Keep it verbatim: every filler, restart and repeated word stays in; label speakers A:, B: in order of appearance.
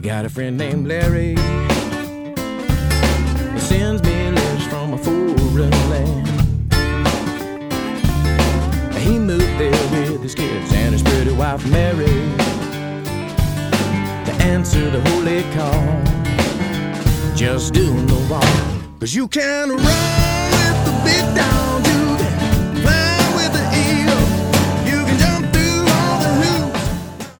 A: got a friend named Larry. He sends me letters from a foreign land. He moved there with his kids and his pretty wife Mary to answer the holy call. Just doing the walk, 'cause you can run with the big dogs.